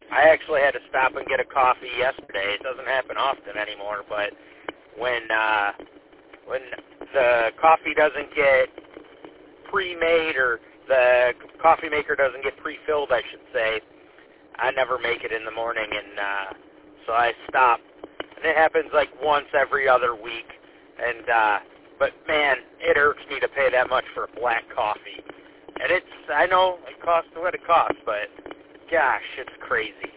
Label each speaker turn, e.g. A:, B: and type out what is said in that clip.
A: I actually had to stop and get a coffee yesterday. It doesn't happen often anymore, but when the coffee doesn't get pre-made or the coffee maker doesn't get pre-filled, I should say, I never make it in the morning, and so I stop. And it happens like once every other week, and but man, it irks me to pay that much for a black coffee. And I know it costs what it costs, but gosh, it's crazy.